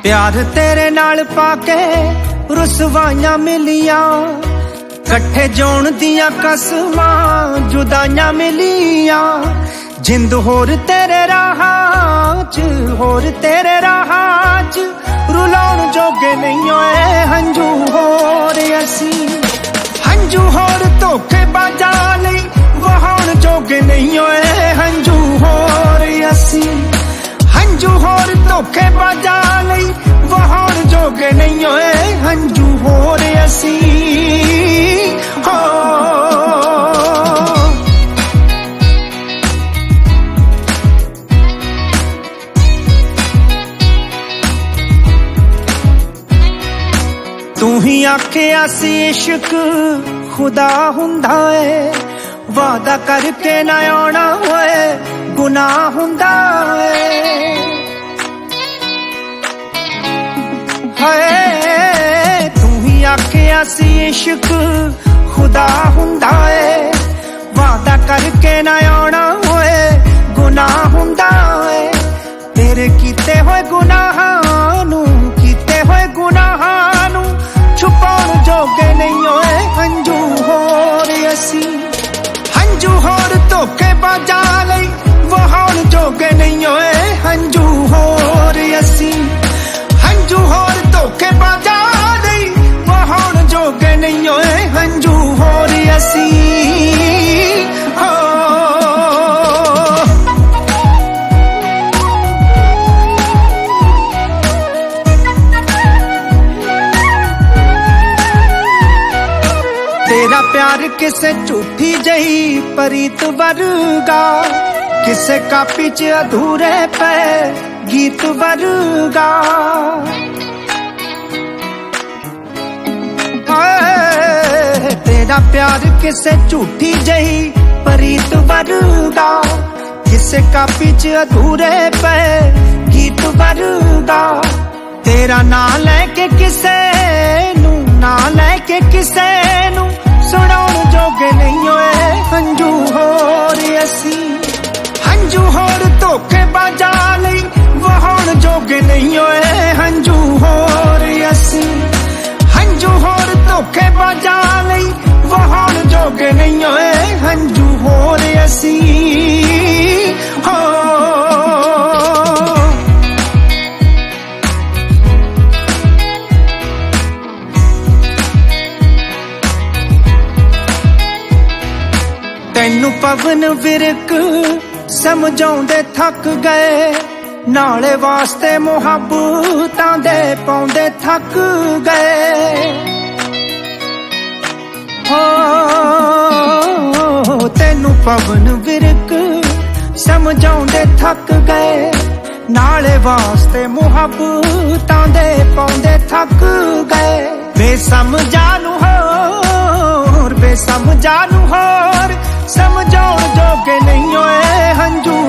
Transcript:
प्यार तेरे नाल पाके रुसवाइयां मिलियां, कट्ठे जोण दियां कसमां जुदाइयां मिलियां। जिंद होर तेरे राहां च, होर तेरे राहां च, रुलाउण जोगे नहीं होए हंजू होर असी। हंजू होर धोखेबाजां लई वहाउण जोगे नहीं होए हंजू होर असी। हंजू होर धोखेबाजां लई वहाउण जोगे नहीं होए हंजू होर असी। हो तू ही आखिया सी इश्क खुदा हुंदा है, वादा करके ना आना होए गुनाह हुंदा है। हाय तू ही आखिया सी इश्क खुदा हुंदा है, वादा करके ना आना होए गुनाह हुंदा है। तेरे कीते होए गुनाहां नू, कीते होए गुनाहां नू छुपाउण जोगे नहीं होए हंजू होर असी। हंजू होर धोखेबाजां लई वहाउण जोगे नहीं होए हंजू होर असी। हंजू होर धोखेबाजां लई वहाउण जोगे नहीं होए हंजू होर असी। तेरा प्यार किसे झूठी जही परीत वर्गा, किसे कापी च अधूरे पे गीत वर्गा। तेरा प्यार किसे झूठी जही परीत वर्गा, किसे कापी च अधूरे पे गीत वर्गा। तेरा ना लेके किसे नू, ना लेके किसे नू सुनाउण जोगे नहीं होए हंजू होर असी। हंजू होर धोखेबाजां लई वहाउण जोगे नहीं होए हंजू होर असी। हंजू होर धोखेबाजां लई वहाउण जोगे नहीं होए हंजू होर असी। हो तैनू पवन विरक समझाउंदे थक गए, नाले वास्ते मुहब्बतां दे पाउंदे थक गए। हो तैनू पवन विरक समझाउंदे थक गए, नाले वास्ते मुहब्बतां दे पाउंदे थक गए। बेसमझां नू होर, बेसमझां नू होर समझाउण जोगे नहीं होए हंजू